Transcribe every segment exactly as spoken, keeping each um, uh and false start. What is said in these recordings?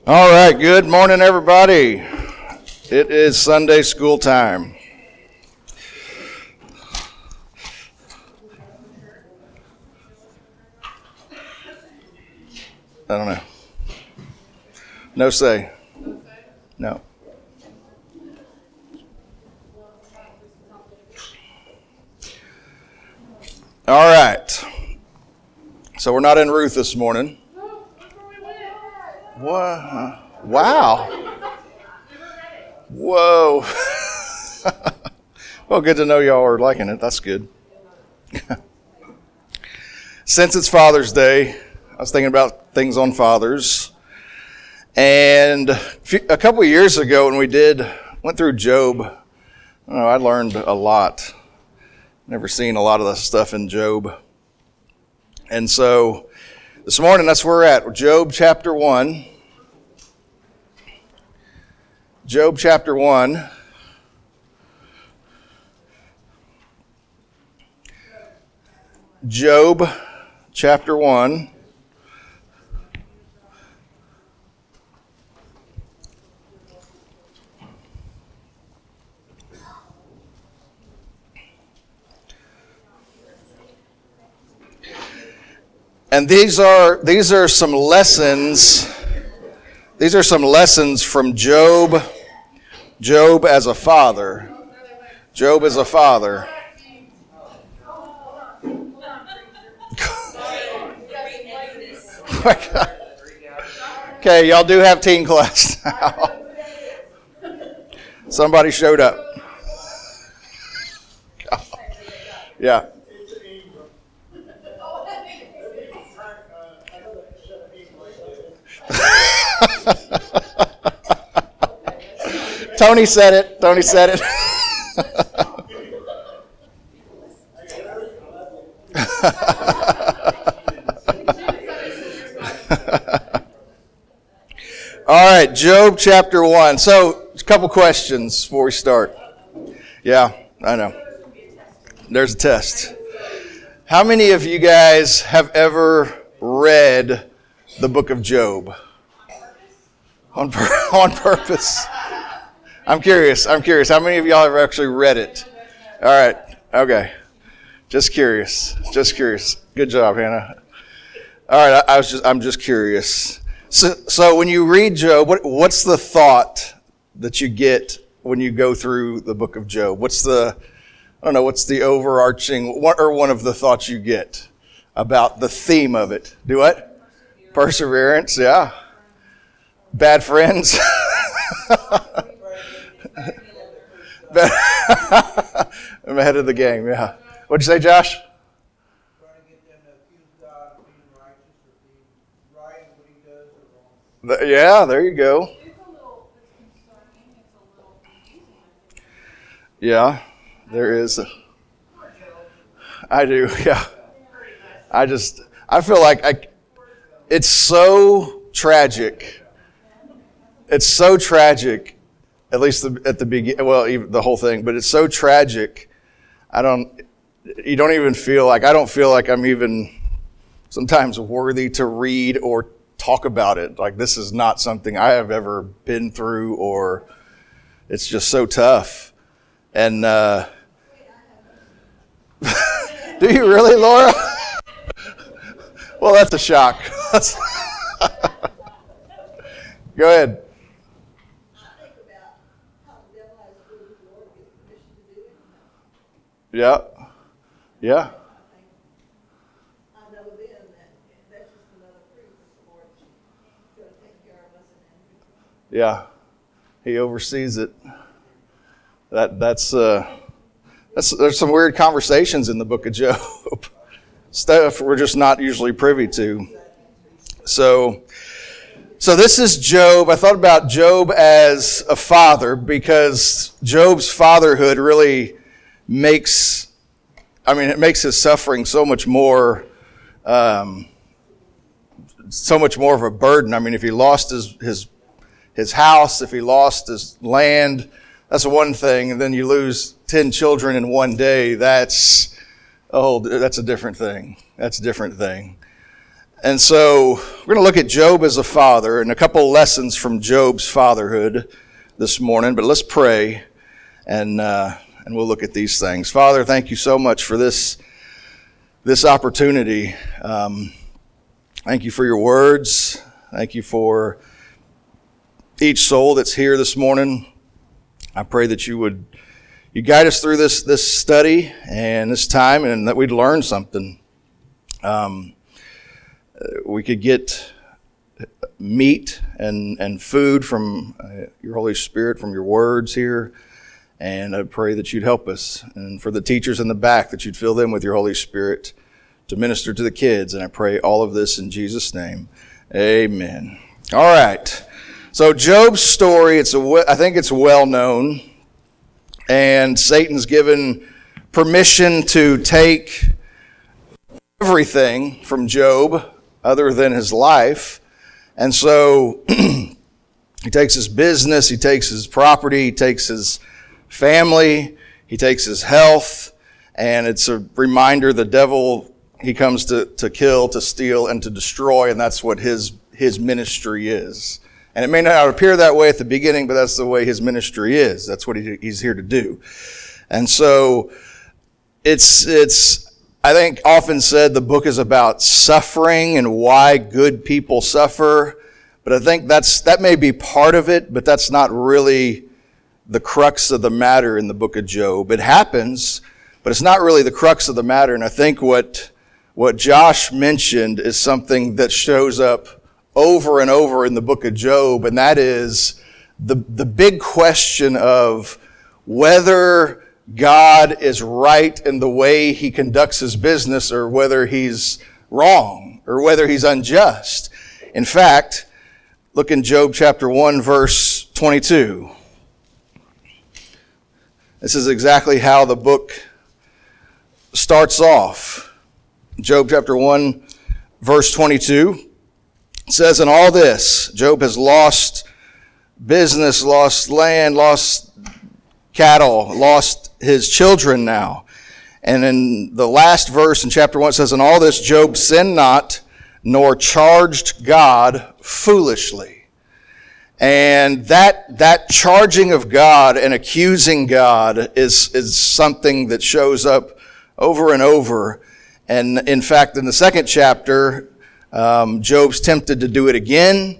All right, good morning, everybody. It is Sunday school time. I don't know. No say. No. All right. So we're not in Ruth this morning. What? Wow. Whoa. Well, good to know y'all are liking it. That's good. Since it's Father's Day, I was thinking about things on fathers. And a, few, a couple of years ago when we did, went through Job, I don't know, I learned a lot. Never seen a lot of the stuff in Job. And so this morning, that's where we're at. Job chapter one. Job chapter one. Job chapter one. And these are these are some lessons. These are some lessons from Job. Job as a father. Job as a father. Okay, y'all do have teen class now. Somebody showed up. Yeah. Tony said it. Tony said it. All right, Job chapter one. So, a couple questions before we start. Yeah, I know. There's a test. How many of you guys have ever read the book of Job? On pur- on purpose. I'm curious. I'm curious. How many of y'all have actually read it? All right. Okay. Just curious. Just curious. Good job, Hannah. All right. I, I was just. I'm just curious. So, so when you read Job, what, what's the thought that you get when you go through the book of Job? What's the, I don't know, what's the overarching, what or one of the thoughts you get about the theme of it? Do what? Perseverance. Yeah. Bad friends. I'm ahead of the game, yeah. What'd you say, Josh? Trying to get them to accuse God of being righteous or being right in what he does or wrong. Yeah, there you go. It's a little, it's concerning, it's a little confusing. Yeah, there is. A, I do, yeah. I just, I feel like I, it's so tragic. It's so tragic. At least the, at the beginning, well, even the whole thing, but it's so tragic. I don't, you don't even feel like, I don't feel like I'm even sometimes worthy to read or talk about it. Like, this is not something I have ever been through, or it's just so tough. And, uh, do you really, Laura? Well, that's a shock. Go ahead. Yeah, yeah. I know then that that's just another proof that the Lord's going to take care of us. And Yeah, He oversees it. That that's uh, that's there's some weird conversations in the book of Job, stuff we're just not usually privy to. So, so this is Job. I thought about Job as a father because Job's fatherhood really makes, I mean, it makes his suffering so much more, um, so much more of a burden. I mean, if he lost his, his, his house, if he lost his land, that's one thing. And then you lose ten children in one day. That's, oh, that's a different thing. That's a different thing. And so we're going to look at Job as a father and a couple lessons from Job's fatherhood this morning. But let's pray, and uh, and we'll look at these things. Father, thank you so much for this this opportunity. Um, thank you for your words. Thank you for each soul that's here this morning. I pray that you would you guide us through this this study and this time, and that we'd learn something. Um, we could get meat and, and food from uh, your Holy Spirit, from your words here. And I pray that you'd help us. And for the teachers in the back, that you'd fill them with your Holy Spirit to minister to the kids. And I pray all of this in Jesus' name. Amen. All right. So Job's story, it's a, I think it's well known. And Satan's given permission to take everything from Job other than his life. And so he takes his business, he takes his property, he takes his family, he takes his health, and it's a reminder the devil, he comes to, to kill, to steal, and to destroy, and that's what his his ministry is. And it may not appear that way at the beginning, but that's the way his ministry is. That's what he, he's here to do. And so it's it's I think often said the book is about suffering and why good people suffer. But I think that's that may be part of it, but that's not really the crux of the matter in the book of Job. It happens, but it's not really the crux of the matter. And I think what what Josh mentioned is something that shows up over and over in the book of Job, and that is the the big question of whether God is right in the way he conducts his business, or whether he's wrong, or whether he's unjust. In fact, look in Job chapter one, verse twenty-two. This is exactly how the book starts off. Job chapter one, verse twenty-two. It says, "In all this, Job has lost business, lost land, lost cattle, lost his children now." And in the last verse in chapter one, it says, "In all this, Job sinned not, nor charged God foolishly." And that that charging of God and accusing God is, is something that shows up over and over. And in fact, in the second chapter, um, Job's tempted to do it again.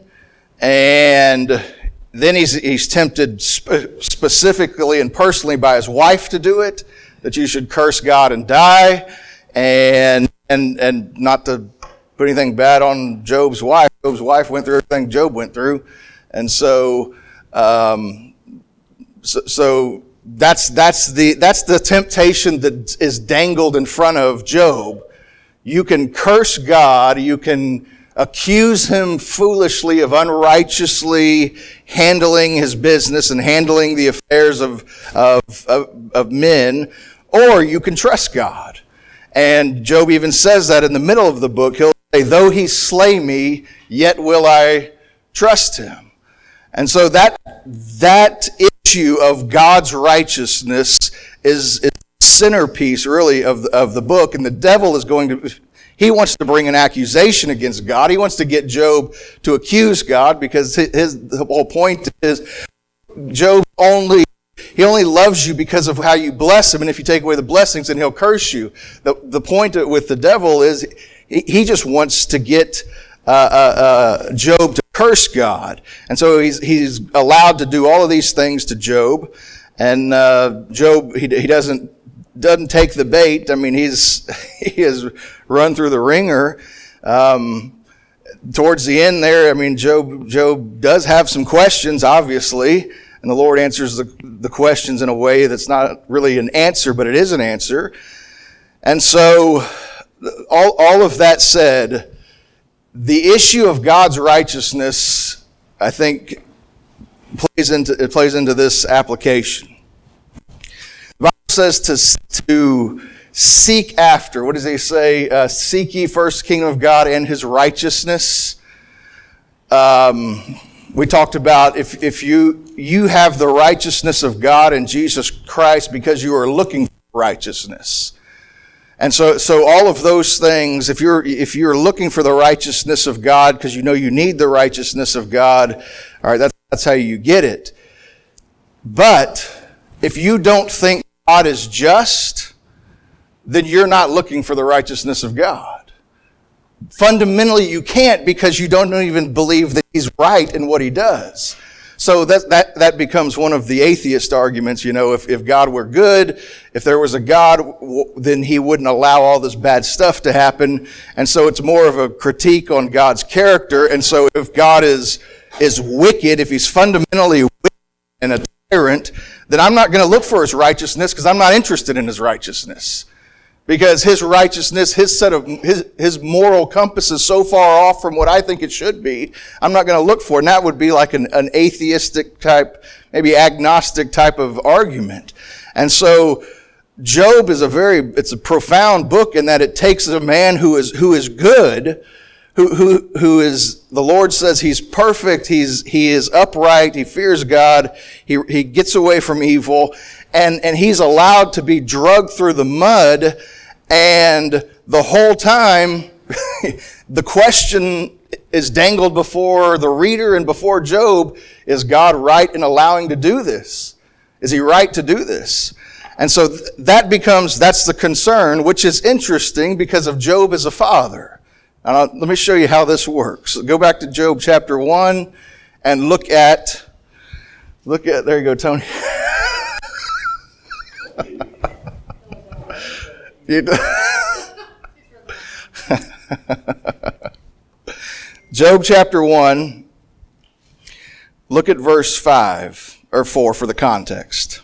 And then he's he's tempted spe- specifically and personally by his wife to do it, that you should curse God and die, and and and not to put anything bad on Job's wife. Job's wife went through everything Job went through, and so um, so, so that's that's the that's the temptation that is dangled in front of Job. You can curse God, you can accuse him foolishly of unrighteously handling his business and handling the affairs of, of, of, of men, or you can trust God. And Job even says that in the middle of the book. He'll say, "Though he slay me, yet will I trust him." And so that, that issue of God's righteousness is, is the centerpiece, really, of the, of the book. And the devil is going to... He wants to bring an accusation against God. He wants to get Job to accuse God, because his the whole point is Job only he only loves you because of how you bless him, and if you take away the blessings, then he'll curse you. The the point with the devil is he, he just wants to get uh, uh, uh, Job to curse God, and so he's he's allowed to do all of these things to Job, and uh, Job he he doesn't. doesn't take the bait. I mean, he's he has run through the ringer. Um, towards the end there, I mean, Job Job does have some questions, obviously, and the Lord answers the, the questions in a way that's not really an answer, but it is an answer. And so, all all of that said, the issue of God's righteousness, I think, plays into it plays into this application. The Bible says to, to seek after, what does he say? Uh, seek ye first the kingdom of God and his righteousness. Um, we talked about if, if you, you have the righteousness of God in Jesus Christ because you are looking for righteousness. And so, so all of those things, if you're, if you're looking for the righteousness of God because you know you need the righteousness of God, all right, that's, that's how you get it. But if you don't think God is just, then you're not looking for the righteousness of God. Fundamentally, you can't because you don't even believe that He's right in what He does. So that, that, that becomes one of the atheist arguments. You know, if, if God were good, if there was a God, then He wouldn't allow all this bad stuff to happen. And so it's more of a critique on God's character. And so if God is, is wicked, if He's fundamentally wicked and a tyrant, then I'm not going to look for His righteousness because I'm not interested in His righteousness. Because His righteousness, His set of, His, His moral compass is so far off from what I think it should be, I'm not going to look for it. And that would be like an, an atheistic type, maybe agnostic type of argument. And so, Job is a very, it's a profound book in that it takes a man who is, who is good, who, who, who is, the Lord says he's perfect, he's, he is upright, he fears God, he, he gets away from evil, and, and he's allowed to be drugged through the mud, and the whole time, the question is dangled before the reader and before Job, is God right in allowing to do this? Is He right to do this? And so th- that becomes, that's the concern, which is interesting because of Job as a father. And I'll, let me show you how this works. Go back to Job chapter one and look at, look at, there you go, Tony. Job chapter one, look at verse five, or four for the context.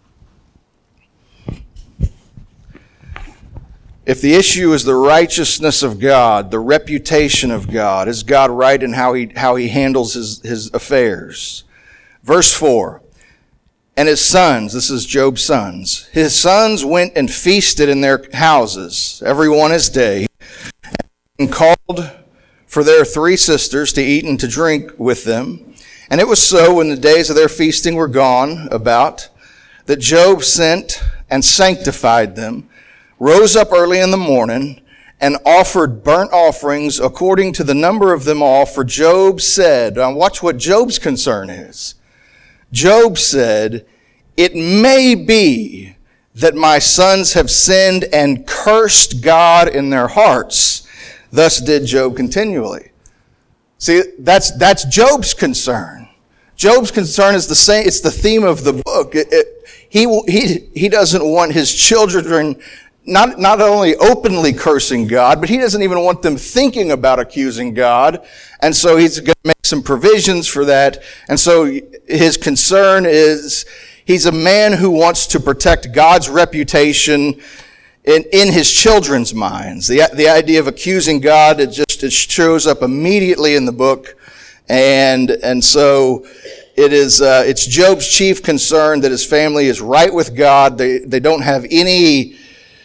If the issue is the righteousness of God, the reputation of God, is God right in how he, how he handles his, his affairs? Verse four, and his sons, this is Job's sons, his sons went and feasted in their houses, every one his day, and called for their three sisters to eat and to drink with them. And it was so, when the days of their feasting were gone about, that Job sent and sanctified them, rose up early in the morning, and offered burnt offerings according to the number of them all. For Job said, now watch what Job's concern is. Job said, it may be that my sons have sinned and cursed God in their hearts. Thus did Job continually. See, that's, that's Job's concern. Job's concern is the same, it's the theme of the book. It, it, he, he, he doesn't want his children Not, not only openly cursing God, but he doesn't even want them thinking about accusing God. And so he's going to make some provisions for that. And so his concern is, he's a man who wants to protect God's reputation in, in his children's minds. The, the idea of accusing God, it just, it shows up immediately in the book. And, and so it is, uh, it's Job's chief concern that his family is right with God. They, they don't have any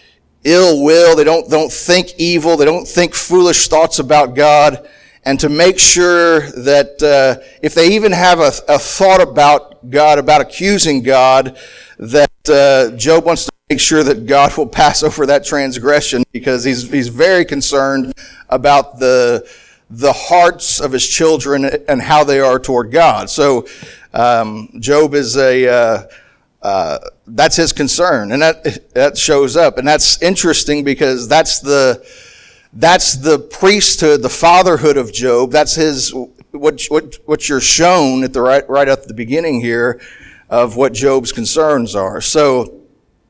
ill will, they don't, don't think evil, they don't think foolish thoughts about God, and to make sure that uh, if they even have a, a thought about God, about accusing God, that uh, Job wants to make sure that God will pass over that transgression, because he's he's very concerned about the the hearts of his children and how they are toward God. So um, Job is a uh, Uh, that's his concern, and that that shows up, and that's interesting because that's the that's the priesthood, the fatherhood of Job. That's his what what what you're shown at the right right at the beginning here of what Job's concerns are. So,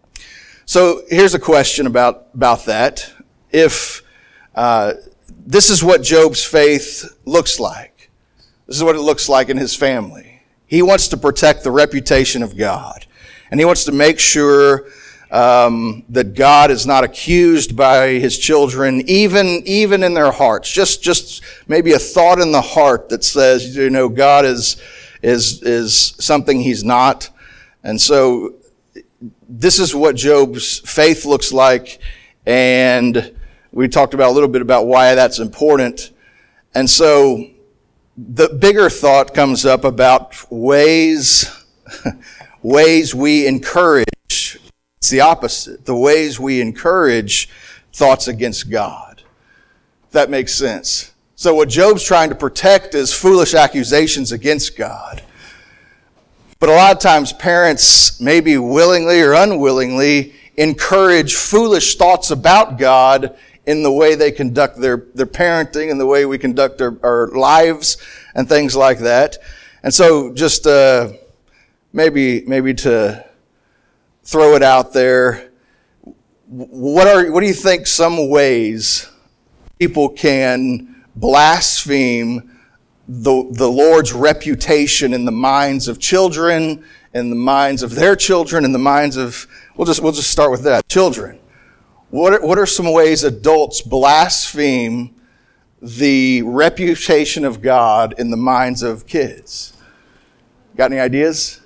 so here's a question about about that. If uh, this is what Job's faith looks like, this is what it looks like in his family. He wants to protect the reputation of God. And he wants to make sure um, that God is not accused by his children, even even in their hearts. Just just maybe a thought in the heart that says, you know, God is is is something he's not. And so this is what Job's faith looks like. And we talked about a little bit about why that's important. And so the bigger thought comes up about ways ways we encourage, it's the opposite, the ways we encourage thoughts against God. If that makes sense. So what Job's trying to protect is foolish accusations against God. But a lot of times parents, maybe willingly or unwillingly, encourage foolish thoughts about God in the way they conduct their, their parenting and the way we conduct our, our lives and things like that. And so just uh, maybe maybe to throw it out there, what are what do you think some ways people can blaspheme the the Lord's reputation in the minds of children, in the minds of their children, in the minds of we'll just we'll just start with that, children. What are, what are some ways adults blaspheme the reputation of God in the minds of kids? Got any ideas?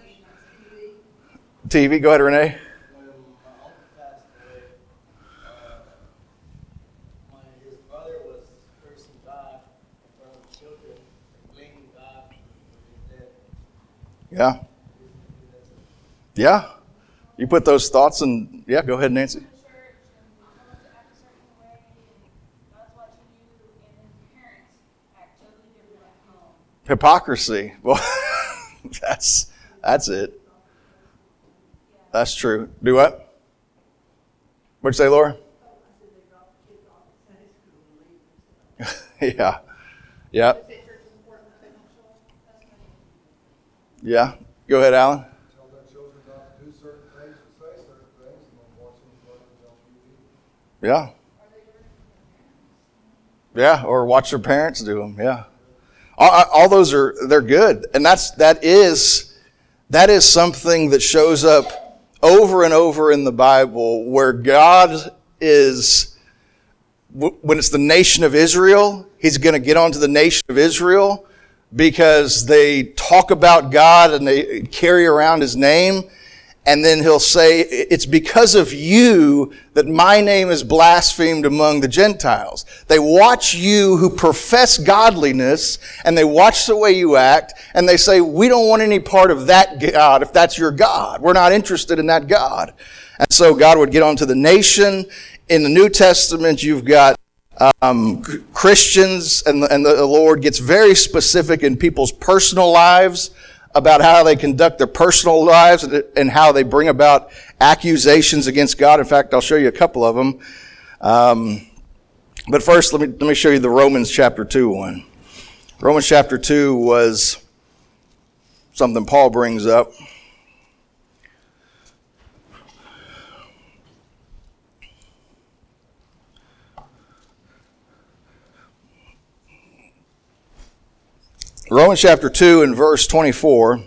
T V, go ahead, Renee. When my uncle passed away, uh, my, his brother was cursing God in front of the children, blaming God for his death. Yeah. Yeah. You put those thoughts in, yeah, go ahead, Nancy. church and you want to act a certain way, and God's watching you, and then parents act totally different at home. Hypocrisy. Well, that's that's it. That's true. Do what? What'd you say, Laura? yeah. Yeah. Yeah. Go ahead, Alan. Tell their children not to do certain things or say certain things, and then watch them play on T V. Yeah. Yeah, or watch their parents do them. Yeah. All, all those are, they're good. And that's, that is, that is something that shows up over and over in the Bible where God is, when it's the nation of Israel, he's going to get onto the nation of Israel because they talk about God and they carry around his name. And then he'll say, it's because of you that my name is blasphemed among the Gentiles. They watch you who profess godliness and they watch the way you act and they say, we don't want any part of that God if that's your God. We're not interested in that God. And so God would get onto the nation. In the New Testament, you've got um, Christians and the, and the Lord gets very specific in people's personal lives about how they conduct their personal lives and how they bring about accusations against God. In fact, I'll show you a couple of them. Um, but first, let me let me show you the Romans chapter two one. Romans chapter two was something Paul brings up. Romans chapter two and verse twenty-four.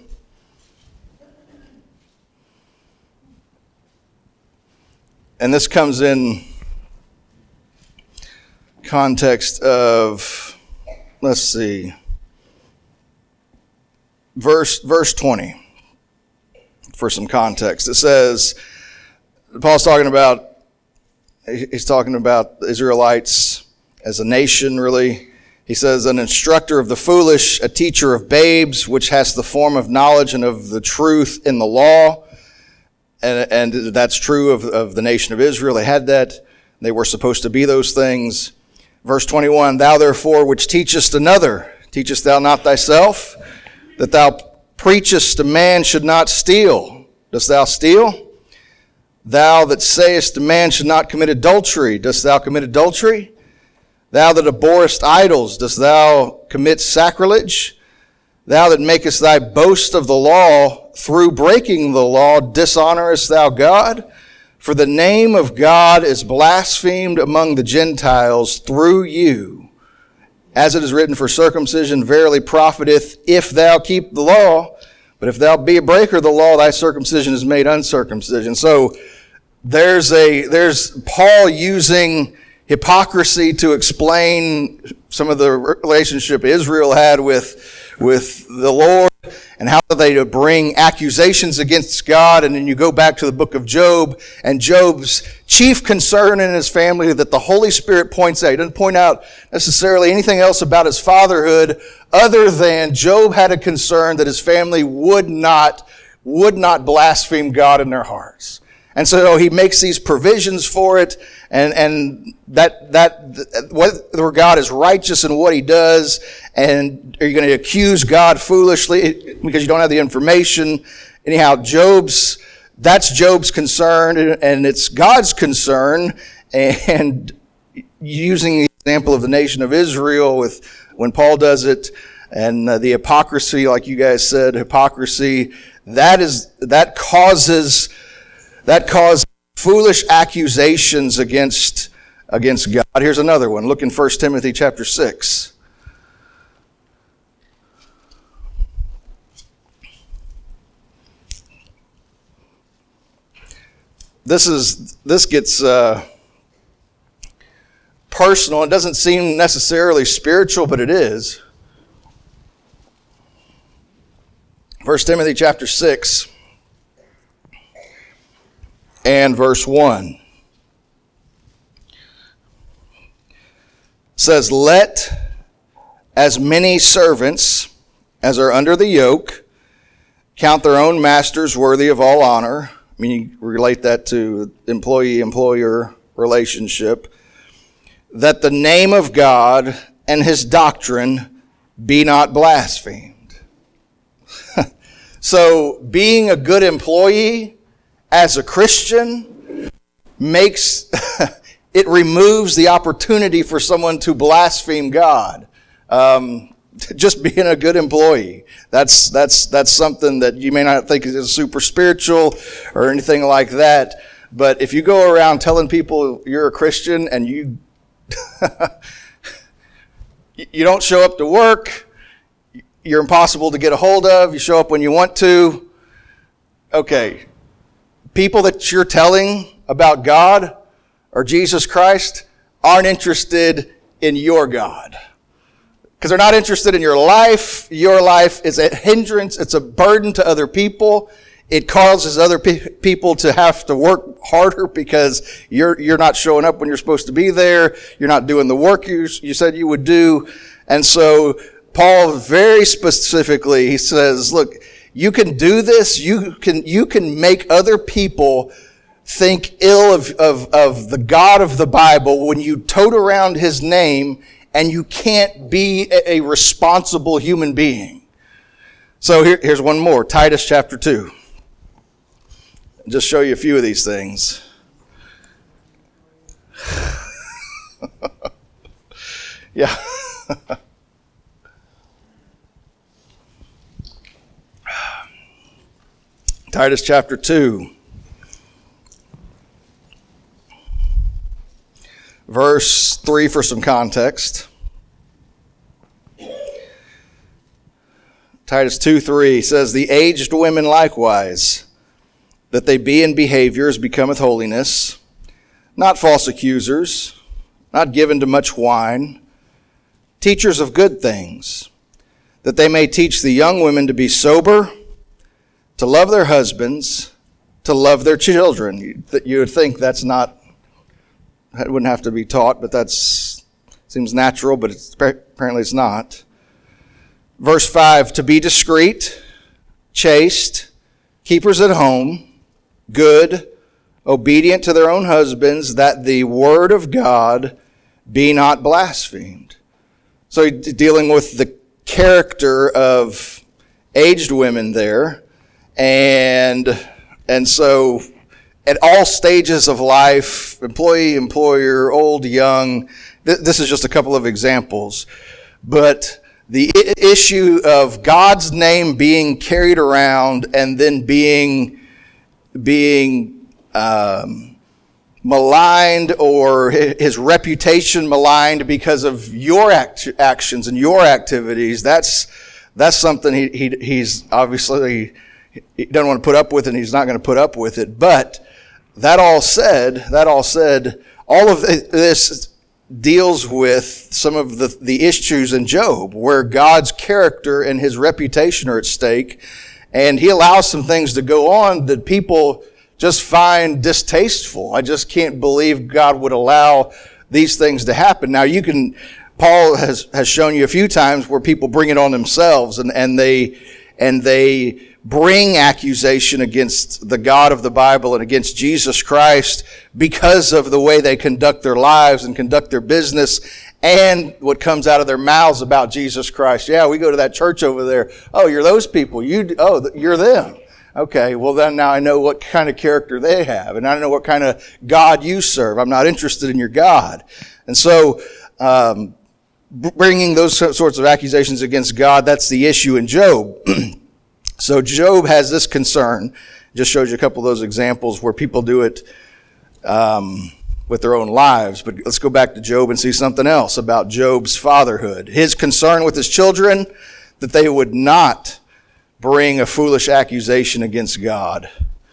And this comes in context of, let's see, verse verse twenty. For some context, it says, Paul's talking about, he's talking about the Israelites as a nation, really. He says, an instructor of the foolish, a teacher of babes, which has the form of knowledge and of the truth in the law. And, and that's true of, of the nation of Israel. They had that. They were supposed to be those things. Verse twenty-one, thou therefore which teachest another, teachest thou not thyself? That thou preachest a man should not steal. Dost thou steal? Thou that sayest a man should not commit adultery, dost thou commit adultery? Thou that abhorrest idols, dost thou commit sacrilege? Thou that makest thy boast of the law, through breaking the law, dishonorest thou God? For the name of God is blasphemed among the Gentiles through you. As it is written, for circumcision verily profiteth, if thou keep the law. But if thou be a breaker of the law, thy circumcision is made uncircumcision. So there's a there's Paul using hypocrisy to explain some of the relationship Israel had with, with the Lord and how they bring accusations against God. And then you go back to the book of Job, and Job's chief concern in his family that the Holy Spirit points out. He doesn't point out necessarily anything else about his fatherhood other than Job had a concern that his family would not, would not blaspheme God in their hearts. And so he makes these provisions for it, and, and that, that, whether God is righteous in what he does, and are you going to accuse God foolishly because you don't have the information? Anyhow, Job's, that's Job's concern, and it's God's concern, and using the example of the nation of Israel with when Paul does it, and uh, the hypocrisy, like you guys said, hypocrisy, that is, that causes, that causes foolish accusations against, against God. Here's another one. Look in First Timothy chapter six. This is, this gets, uh, personal. It doesn't seem necessarily spiritual, but it is. First Timothy chapter six and verse one says, "Let as many servants as are under the yoke count their own masters worthy of all honor." I mean, you relate that to employee-employer relationship. "That the name of God and his doctrine be not blasphemed." So being a good employee as a Christian makes, it removes the opportunity for someone to blaspheme God. Um, just being a good employee. That's, that's, that's something that you may not think is super spiritual or anything like that. But if you go around telling people you're a Christian and you you don't show up to work, you're impossible to get a hold of, you show up when you want to. Okay, people that you're telling about God or Jesus Christ aren't interested in your God. Because they're not interested in your life. Your life is a hindrance, it's a burden to other people. It causes other pe- people to have to work harder because you're you're not showing up when you're supposed to be there. You're not doing the work you you said you would do. And so Paul very specifically, he says, look, you can do this. You can you can make other people think ill of, of, of the God of the Bible when you tote around his name and you can't be a, a responsible human being. So here, here's one more, Titus chapter two. Just show you a few of these things. Yeah. Titus chapter two. Verse three for some context. Titus two three says, "The aged women likewise, that they be in behavior as becometh holiness, not false accusers, not given to much wine, teachers of good things, that they may teach the young women to be sober, to love their husbands, to love their children." You would think that's not, that wouldn't have to be taught, but that's seems natural, but it's, apparently it's not. Verse five, "To be discreet, chaste, keepers at home, good, obedient to their own husbands, that the word of God be not blasphemed." So dealing with the character of aged women there. And, and so at all stages of life, employee, employer, old, young, th- this is just a couple of examples. But the I- issue of God's name being carried around and then being being um, maligned, or his reputation maligned because of your act- actions and your activities, that's that's something he, he he's obviously he doesn't want to put up with, and he's not going to put up with it. But that all said, that all said, all of this deals with some of the, the issues in Job, where God's character and his reputation are at stake. And he allows some things to go on that people just find distasteful. I just can't believe God would allow these things to happen. Now you can, Paul has, has shown you a few times where people bring it on themselves, and, and they, and they bring accusation against the God of the Bible and against Jesus Christ because of the way they conduct their lives and conduct their business and what comes out of their mouths about Jesus Christ. Yeah, we go to that church over there. Oh, you're those people. You, oh, you're them. Okay, well then now I know what kind of character they have, and I know what kind of God you serve. I'm not interested in your God. And so, um, bringing those sorts of accusations against God, that's the issue in Job. So Job has this concern. Just shows you a couple of those examples where people do it um, with their own lives. But let's go back to Job and see something else about Job's fatherhood. His concern with his children, that they would not bring a foolish accusation against God.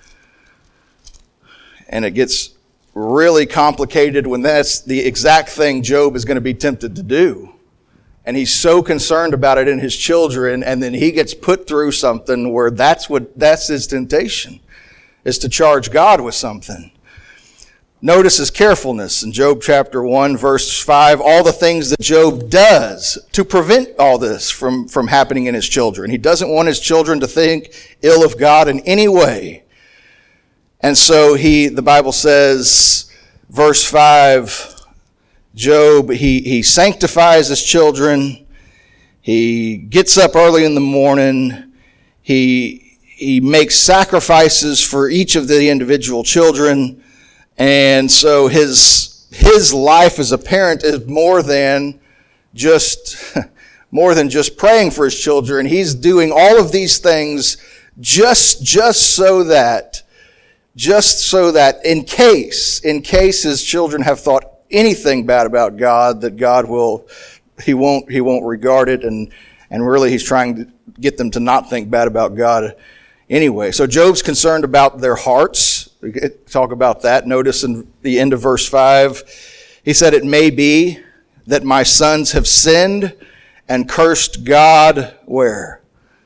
And it gets really complicated when that's the exact thing Job is going to be tempted to do. And he's so concerned about it in his children, and then he gets put through something where that's what, that's his temptation, is to charge God with something. Notice his carefulness in Job chapter one, verse five, all the things that Job does to prevent all this from, from happening in his children. He doesn't want his children to think ill of God in any way. And so he, the Bible says, verse five, Job, he, he sanctifies his children. He gets up early in the morning. He, he makes sacrifices for each of the individual children. And so his, his life as a parent is more than just, more than just praying for his children. He's doing all of these things just, just so that, just so that in case, in case his children have thought anything bad about God, that God will, he won't, he won't regard it. And, and really he's trying to get them to not think bad about God anyway. So Job's concerned about their hearts. We talk about that. Notice in the end of verse five, he said, it may be that my sons have sinned and cursed God where?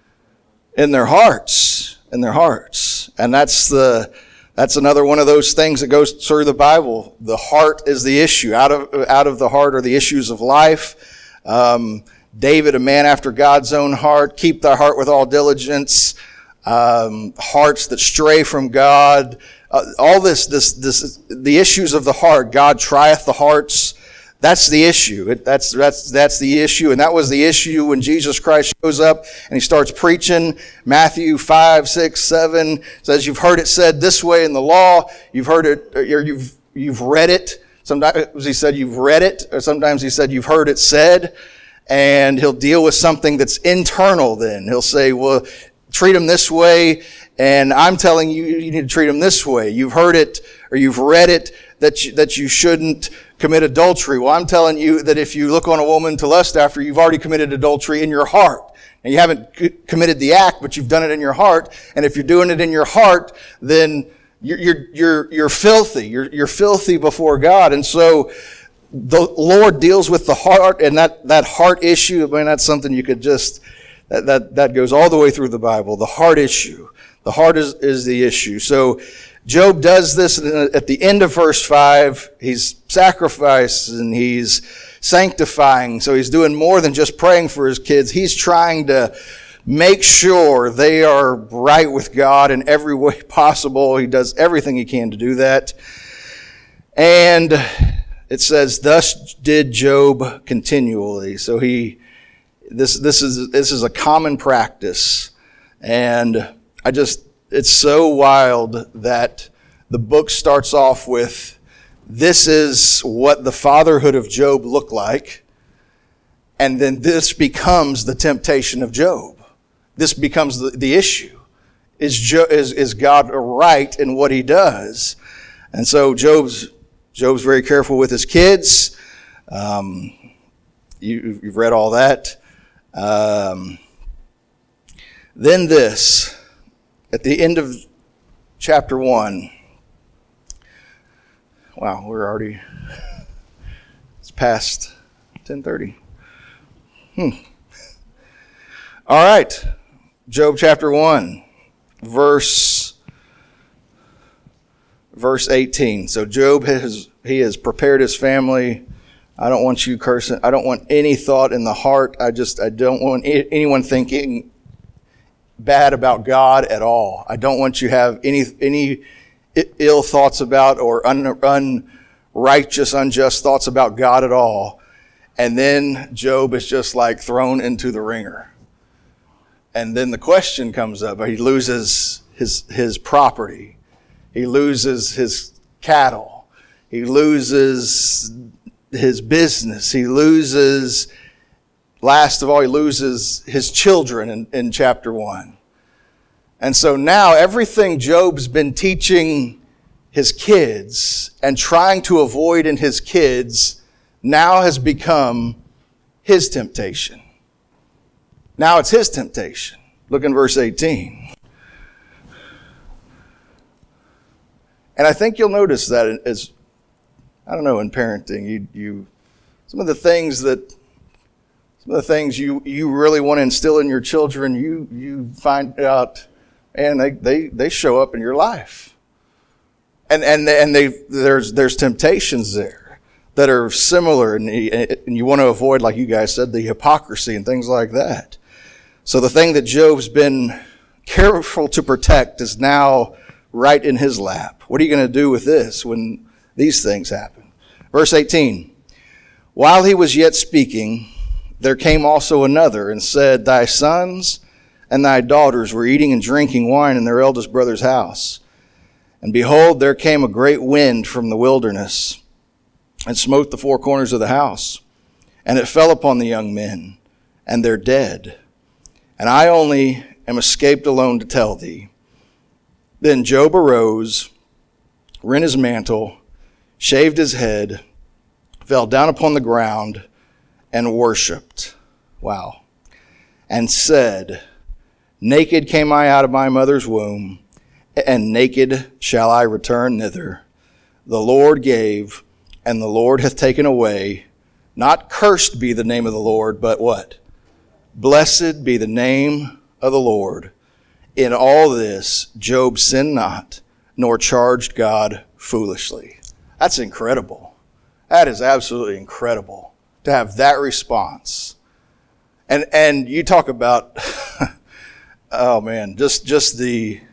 In their hearts, in their hearts. And that's the, that's another one of those things that goes through the Bible. The heart is the issue. Out of, out of the heart are the issues of life. Um, David, a man after God's own heart, keep thy heart with all diligence. Um, hearts that stray from God, uh, all this, this, this, the issues of the heart. God trieth the hearts. That's the issue. It, that's, that's, that's the issue. And that was the issue when Jesus Christ shows up and he starts preaching. Matthew five, six, seven says, you've heard it said this way in the law. You've heard it, or you've, you've read it. Sometimes he said you've read it, or sometimes he said you've heard it said. And he'll deal with something that's internal then. He'll say, well, treat them this way, and I'm telling you, you need to treat them this way. You've heard it, or you've read it, that you, that you shouldn't commit adultery. Well, I'm telling you that if you look on a woman to lust after, you've already committed adultery in your heart. And you haven't c- committed the act, but you've done it in your heart. And if you're doing it in your heart, then you're, you're, you're, you're filthy. You're, you're filthy before God. And so the Lord deals with the heart, and that, that heart issue, I mean, that's something you could just, That, that, that goes all the way through the Bible. The heart issue. The heart is, is the issue. So Job does this at the end of verse five. He's sacrificing, he's sanctifying. So he's doing more than just praying for his kids. He's trying to make sure they are right with God in every way possible. He does everything he can to do that. And it says, thus did Job continually. So he This, this is, this is a common practice. And I just, it's so wild that the book starts off with, this is what the fatherhood of Job looked like. And then this becomes the temptation of Job. This becomes the, the issue. Is, Jo, is, is God right in what he does? And so Job's, Job's very careful with his kids. Um, you, you've read all that. Um, then this, at the end of chapter one, wow, we're already, it's past ten thirty. Hmm. All right, Job chapter one, verse, verse eighteen. So Job has, he has prepared his family. I don't want you cursing. I don't want any thought in the heart. I just, I don't want anyone thinking bad about God at all. I don't want you to have any any ill thoughts about or un, unrighteous, unjust thoughts about God at all. And then Job is just like thrown into the ringer. And then the question comes up. He loses his his property. He loses his cattle. He loses his business. He loses, last of all, he loses his children in, in chapter one. And so now everything Job's been teaching his kids and trying to avoid in his kids now has become his temptation. Now it's his temptation. Look in verse eighteen. And I think you'll notice that as, I don't know, in parenting, you, you some of the things that, some of the things you, you really want to instill in your children, you you find out, and they, they, they show up in your life. And and and they there's there's temptations there that are similar, and, and you want to avoid, like you guys said, the hypocrisy and things like that. So the thing that Job's been careful to protect is now right in his lap. What are you going to do with this when these things happen? Verse eighteen, while he was yet speaking, there came also another and said, thy sons and thy daughters were eating and drinking wine in their eldest brother's house. And behold, there came a great wind from the wilderness and smote the four corners of the house. And it fell upon the young men, and they're dead. And I only am escaped alone to tell thee. Then Job arose, rent his mantle, shaved his head, fell down upon the ground, and worshipped. Wow. And said, naked came I out of my mother's womb, and naked shall I return thither. The Lord gave, and the Lord hath taken away. Not cursed be the name of the Lord, but what? Blessed be the name of the Lord. In all this, Job sinned not, nor charged God foolishly. That's incredible. That is absolutely incredible to have that response. And and you talk about, oh man, just just the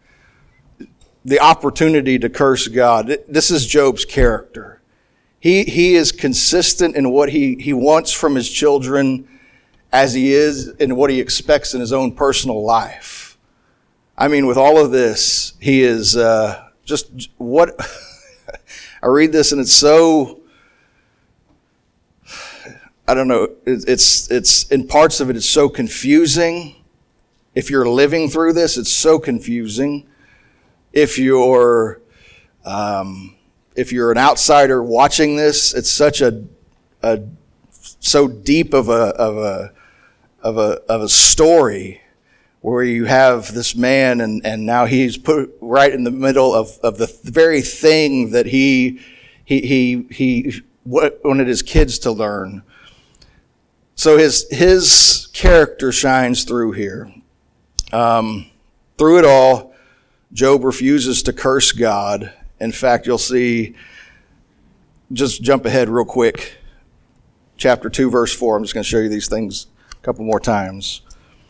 the opportunity to curse God. This is Job's character. He he is consistent in what he, he wants from his children as he is in what he expects in his own personal life. I mean, with all of this, he is uh, just what I read this and it's so, I don't know, it's it's in parts of it, it's so confusing. If you're living through this, it's so confusing. If you're um, if you're an outsider watching this, it's such a, a so deep of a of a of a of a story where you have this man and, and now he's put right in the middle of, of the very thing that he he he he wanted his kids to learn. So his his character shines through here. Um, through it all, Job refuses to curse God. In fact, you'll see, just jump ahead real quick. Chapter two, verse four. I'm just going to show you these things a couple more times.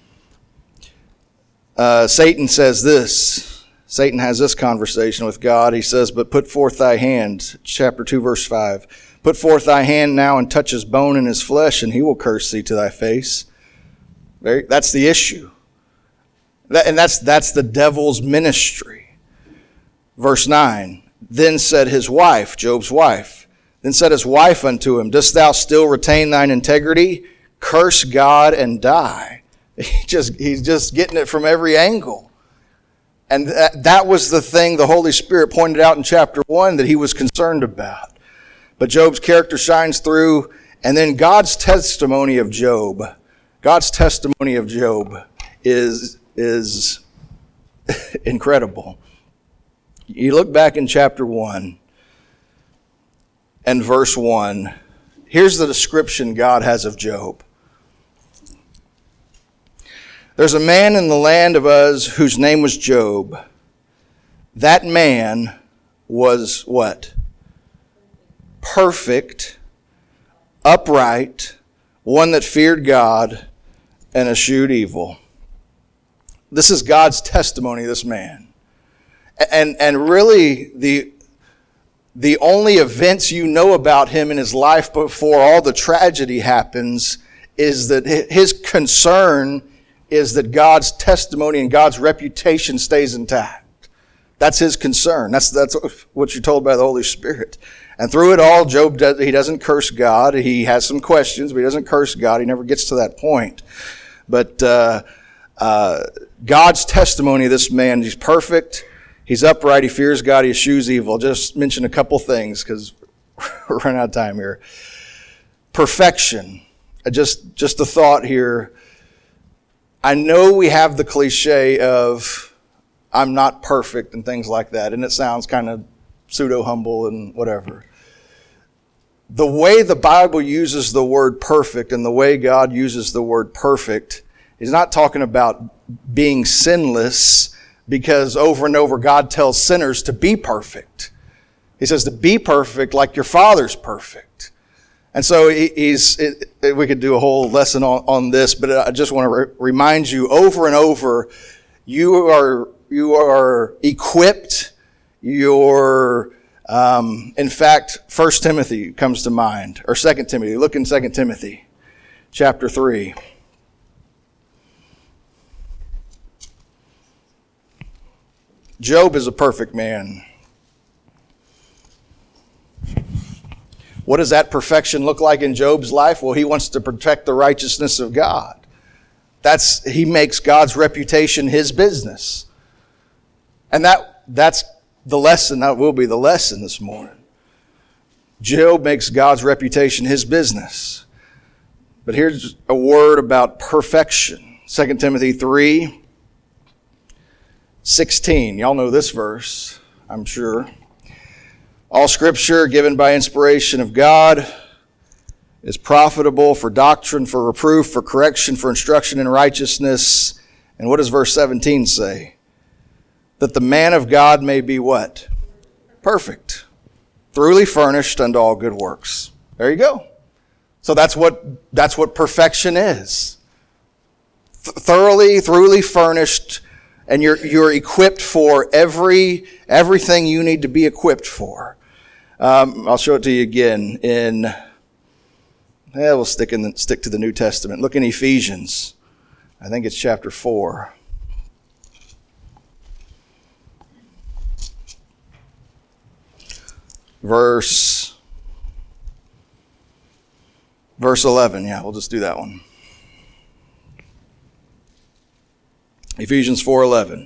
Uh, Satan says this. Satan has this conversation with God. He says, but put forth thy hand. Chapter two, verse five. Put forth thy hand now and touch his bone and his flesh, and he will curse thee to thy face. Very, that's the issue. That, and that's that's the devil's ministry. Verse nine. Then said his wife, Job's wife, then said his wife unto him, dost thou still retain thine integrity? Curse God and die. He just, he's just getting it from every angle. And that, that was the thing the Holy Spirit pointed out in chapter one that he was concerned about. But Job's character shines through, and then God's testimony of Job. God's testimony of Job is, is incredible. You look back in chapter one and verse one. Here's the description God has of Job. There's a man in the land of Uz whose name was Job. That man was what? Perfect, upright, one that feared God and eschewed evil. this is God's testimony, this man. And, and really, the, the only events you know about him in his life before all the tragedy happens is that his concern is that God's testimony and God's reputation stays intact. That's his concern. That's, that's what you're told by the Holy Spirit. And through it all, Job, does, he doesn't curse God. He has some questions, but he doesn't curse God. He never gets to that point. But uh, uh, God's testimony of this man, he's perfect. He's upright. He fears God. He eschews evil. Just mention a couple things because we're running out of time here. Perfection. Just, just a thought here. I know we have the cliche of I'm not perfect and things like that, and it sounds kind of pseudo-humble and whatever. The way the Bible uses the word perfect and the way God uses the word perfect is not talking about being sinless, because over and over God tells sinners to be perfect. He says to be perfect like your Father's perfect. And so he's, it, it, we could do a whole lesson on, on this, but I just want to re- remind you over and over, you are, you are equipped, you're, um, in fact, First Timothy comes to mind, or Second Timothy. Look in Second Timothy, chapter three. Job is a perfect man. What does that perfection look like in Job's life? Well, he wants to protect the righteousness of God. That's, he makes God's reputation his business. And that, that's the lesson, that will be the lesson this morning. Job makes God's reputation his business. But here's a word about perfection. Second Timothy three sixteen. Y'all know this verse, I'm sure. All scripture given by inspiration of God is profitable for doctrine, for reproof, for correction, for instruction in righteousness. And what does verse seventeen say? That the man of God may be what? Perfect. Thoroughly furnished unto all good works. There you go. So that's what, that's what perfection is. Th- thoroughly, thoroughly furnished, and you're, you're equipped for every, everything you need to be equipped for. Um, I'll show it to you again in, yeah, we'll stick in the, stick to the New Testament. Look in Ephesians. I think it's chapter four. Verse, verse eleven. Yeah, we'll just do that one. Ephesians four eleven.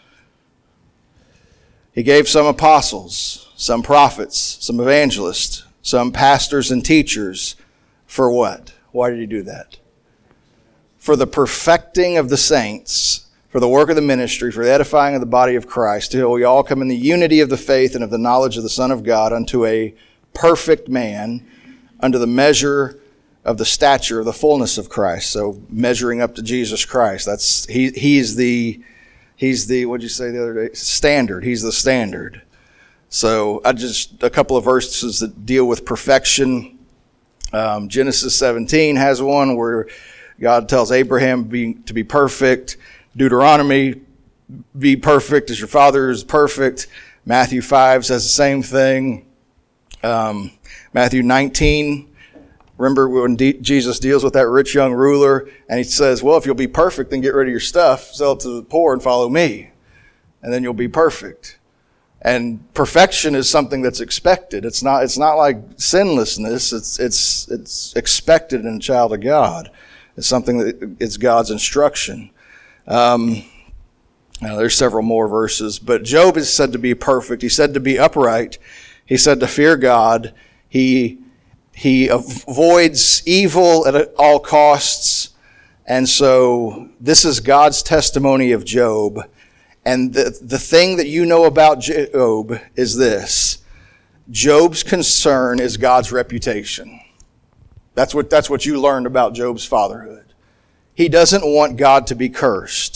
He gave some apostles, some prophets, some evangelists, some pastors and teachers. For what? Why did he do that? For the perfecting of the saints, for the work of the ministry, for the edifying of the body of Christ, till we all come in the unity of the faith and of the knowledge of the Son of God, unto a perfect man, unto the measure of the stature of the fullness of Christ. So measuring up to Jesus Christ. That's he. He's the he's the what'd you say the other day? Standard. He's the standard. So I just a couple of verses that deal with perfection. Um, Genesis seventeen has one where God tells Abraham be, to be perfect. Deuteronomy, be perfect as your father is perfect. Matthew five says the same thing. Um, Matthew nineteen. Remember when D- Jesus deals with that rich young ruler and he says, well, if you'll be perfect, then get rid of your stuff, sell it to the poor and follow me. And then you'll be perfect. And perfection is something that's expected. It's not, it's not like sinlessness. It's, it's, it's expected in a child of God. It's something that it's God's instruction. Um, now there's several more verses, but Job is said to be perfect. He's said to be upright. He's said to fear God. He He avoids evil at all costs. And so this is God's testimony of Job. And the, the thing that you know about Job is this. Job's concern is God's reputation. That's what, that's what you learned about Job's fatherhood. He doesn't want God to be cursed.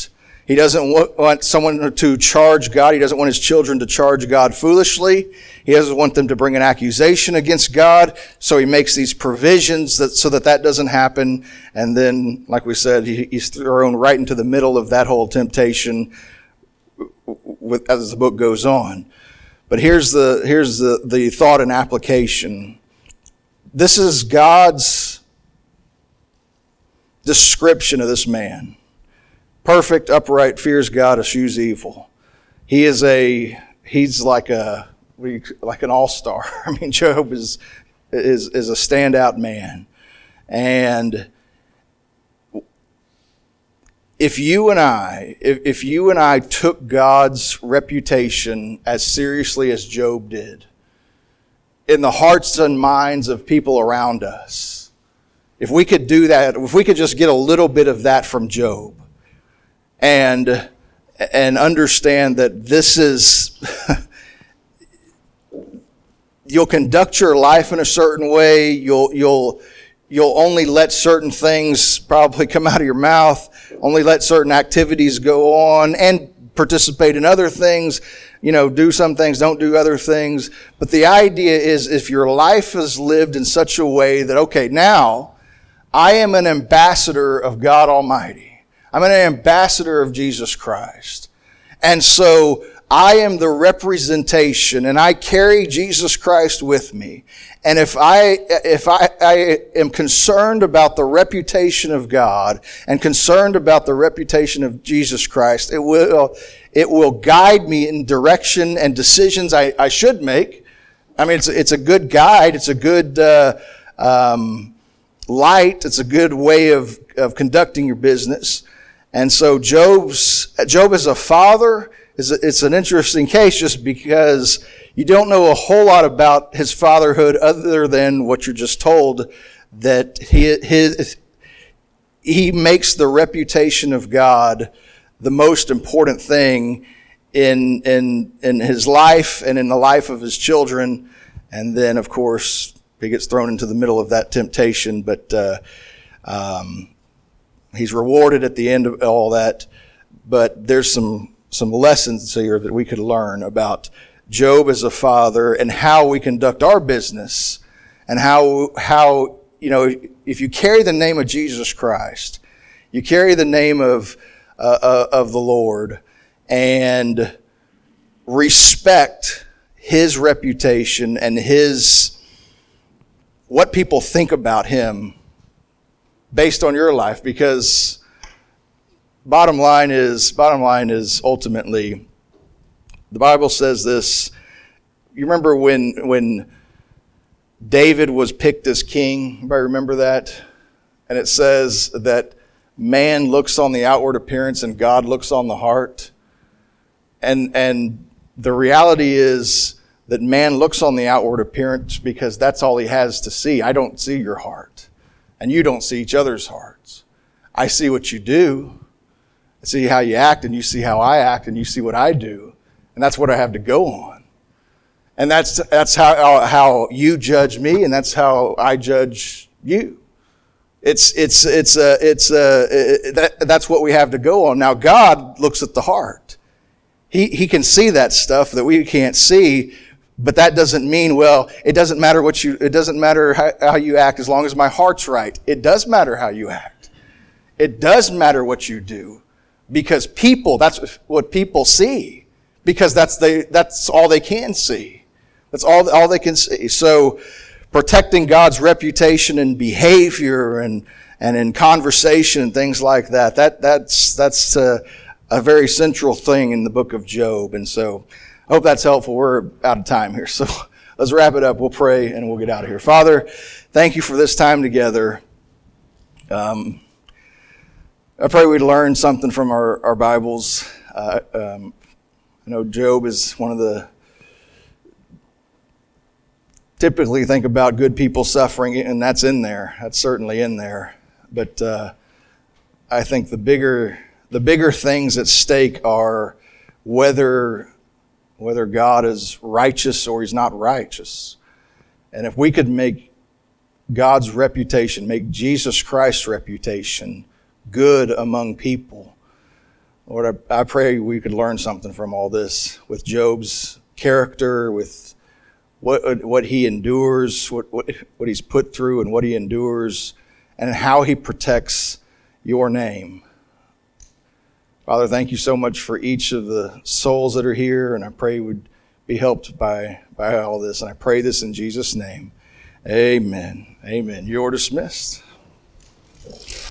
He doesn't want someone to charge God. He doesn't want his children to charge God foolishly. He doesn't want them to bring an accusation against God. So he makes these provisions that so that that doesn't happen. And then, like we said, he, he's thrown right into the middle of that whole temptation with, as the book goes on. But here's the here's the, the thought and application. This is God's description of this man. Perfect, upright, fears God, eschews evil. He is a, he's like a, like an all-star. I mean, Job is, is, is a standout man. And if you and I, if, if you and I took God's reputation as seriously as Job did, in the hearts and minds of people around us, if we could do that, if we could just get a little bit of that from Job, and and understand that this is, you'll conduct your life in a certain way, you'll you'll you'll only let certain things probably come out of your mouth, only let certain activities go on, and participate in other things, you know, do some things, don't do other things. But the idea is, if your life is lived in such a way that, okay, now I am an ambassador of God Almighty. I'm an ambassador of Jesus Christ. And so I am the representation, and I carry Jesus Christ with me. And if I, if I, I am concerned about the reputation of God and concerned about the reputation of Jesus Christ, it will, it will guide me in direction and decisions I, I should make. I mean, it's, it's a good guide. It's a good, uh, um, light. It's a good way of, of conducting your business. And so Job's, Job as a father, is a, it's an interesting case just because you don't know a whole lot about his fatherhood other than what you're just told, that he, his, he makes the reputation of God the most important thing in, in, in his life and in the life of his children. And then, of course, he gets thrown into the middle of that temptation, but, uh, um, he's rewarded at the end of all that. But there's some, some lessons here that we could learn about Job as a father and how we conduct our business, and how, how, you know, if you carry the name of Jesus Christ, you carry the name of, uh, of the Lord, and respect his reputation and his, what people think about him based on your life. Because bottom line is, bottom line is ultimately, the Bible says this. You remember when, when David was picked as king? Anybody remember that? And it says that man looks on the outward appearance and God looks on the heart. And, and the reality is that man looks on the outward appearance because that's all he has to see. I don't see your heart, and you don't see each other's hearts. I see what you do. I see how you act, and you see how I act, and you see what I do. And that's what I have to go on. And that's, that's how, how you judge me, and that's how I judge you. It's, it's, it's, uh, it's, uh, it, that, that's what we have to go on. Now, God looks at the heart. He, he can see that stuff that we can't see, but that doesn't mean, well, it doesn't matter what you, it doesn't matter how, how you act as long as my heart's right. It does matter how you act. It does matter what you do, because people, that's what people see, because that's they, that's all they can see. That's all, all they can see. So protecting God's reputation and behavior and, and in conversation and things like that, that, that's, that's, uh, a very central thing in the book of Job. And so I hope that's helpful. We're out of time here. So let's wrap it up. We'll pray and we'll get out of here. Father, thank you for this time together. Um, I pray we'd learn something from our, our Bibles. Uh, um, I know Job is one of the, typically think about good people suffering, and that's in there. That's certainly in there. But uh, I think the bigger the bigger things at stake are whether whether God is righteous or he's not righteous. And if we could make God's reputation, make Jesus Christ's reputation good among people, Lord, I, I pray we could learn something from all this with Job's character, with what what he endures, what, what what he's put through and what he endures, and how he protects your name. Father, thank you so much for each of the souls that are here, and I pray we'd be helped by, by all this. And I pray this in Jesus' name. Amen. Amen. You're dismissed.